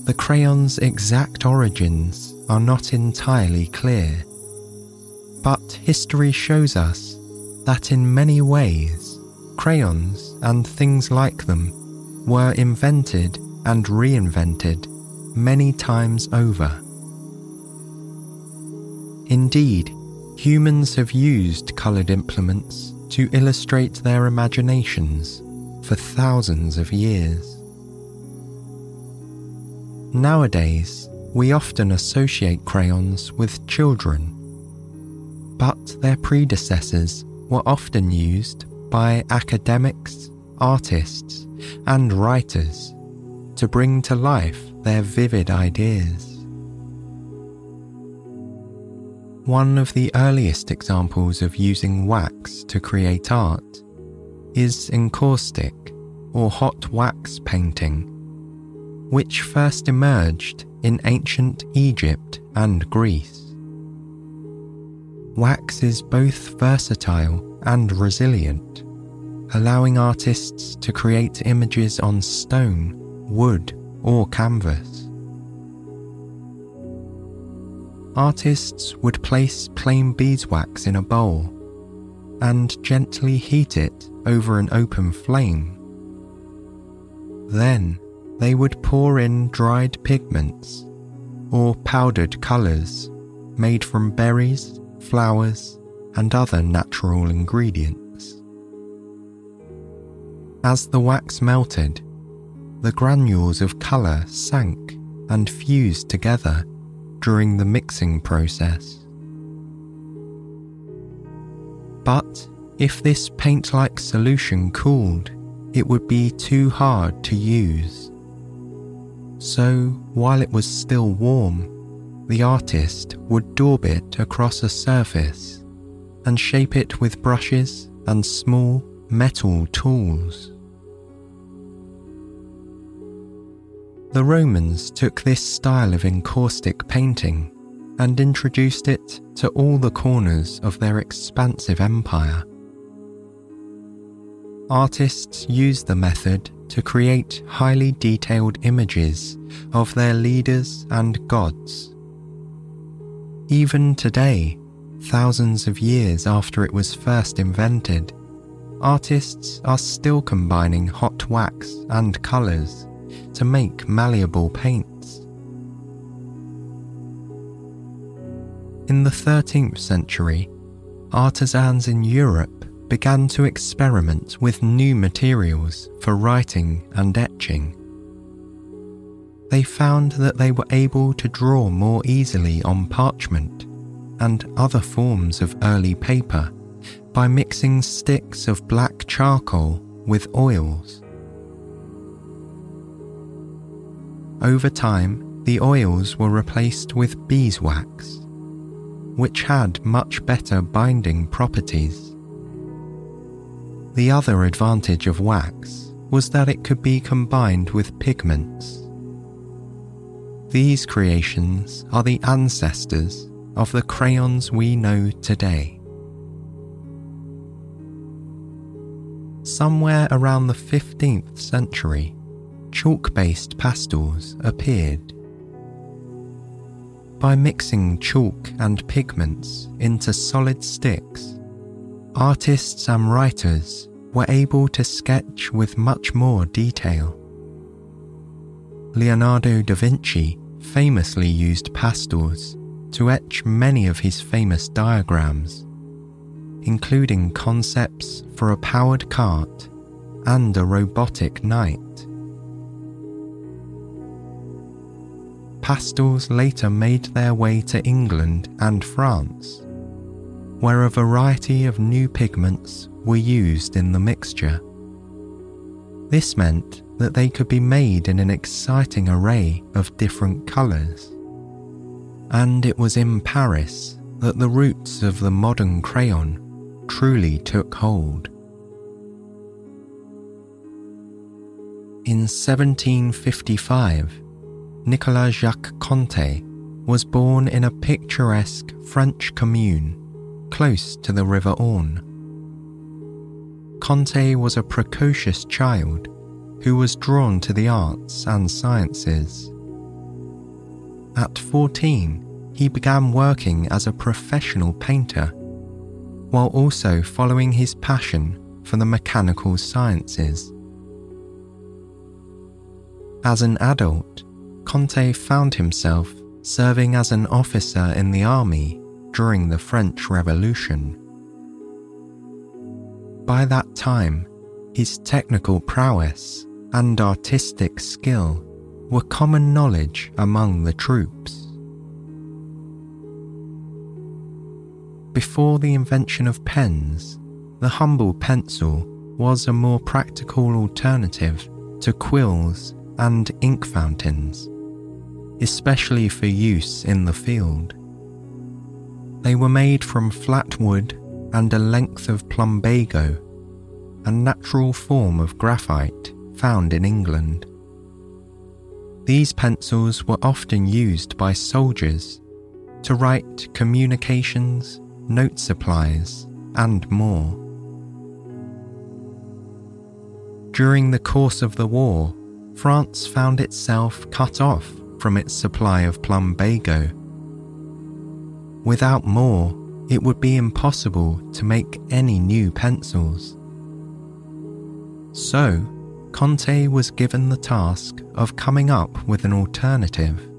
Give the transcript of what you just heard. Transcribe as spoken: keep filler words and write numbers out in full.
The crayon's exact origins are not entirely clear, but history shows us that in many ways, crayons and things like them were invented and reinvented many times over. Indeed, humans have used coloured implements to illustrate their imaginations for thousands of years. Nowadays, we often associate crayons with children, but their predecessors were often used by academics, artists, and writers to bring to life their vivid ideas. One of the earliest examples of using wax to create art is encaustic or hot wax painting, which first emerged in ancient Egypt and Greece. Wax is both versatile and resilient, allowing artists to create images on stone, wood, or canvas. Artists would place plain beeswax in a bowl and gently heat it over an open flame. Then they would pour in dried pigments or powdered colours made from berries, flowers, and other natural ingredients. As the wax melted, the granules of colour sank and fused together during the mixing process. But if this paint-like solution cooled, it would be too hard to use. So, while it was still warm, the artist would daub it across a surface and shape it with brushes and small metal tools. The Romans took this style of encaustic painting and introduced it to all the corners of their expansive empire. Artists used the method to create highly detailed images of their leaders and gods. Even today, thousands of years after it was first invented, artists are still combining hot wax and colours to make malleable paints. In the thirteenth century, artisans in Europe began to experiment with new materials for writing and etching. They found that they were able to draw more easily on parchment and other forms of early paper by mixing sticks of black charcoal with oils. Over time, the oils were replaced with beeswax, which had much better binding properties. The other advantage of wax was that it could be combined with pigments. These creations are the ancestors of the crayons we know today. Somewhere around the fifteenth century, chalk-based pastels appeared. By mixing chalk and pigments into solid sticks, artists and writers were able to sketch with much more detail. Leonardo da Vinci famously used pastels to etch many of his famous diagrams, including concepts for a powered cart and a robotic knight. Pastels later made their way to England and France, where a variety of new pigments were used in the mixture. This meant that they could be made in an exciting array of different colours. And it was in Paris that the roots of the modern crayon truly took hold. In seventeen fifty-five, Nicolas Jacques Conté was born in a picturesque French commune close to the River Orne. Conté was a precocious child who was drawn to the arts and sciences. At fourteen, he began working as a professional painter, while also following his passion for the mechanical sciences. As an adult, Conte found himself serving as an officer in the army during the French Revolution. By that time, his technical prowess and artistic skill were common knowledge among the troops. Before the invention of pens, the humble pencil was a more practical alternative to quills and ink fountains, especially for use in the field. They were made from flat wood and a length of plumbago, a natural form of graphite found in England. These pencils were often used by soldiers to write communications, note supplies, and more. During the course of the war, France found itself cut off from its supply of plumbago. Without more, it would be impossible to make any new pencils. So, Conte was given the task of coming up with an alternative.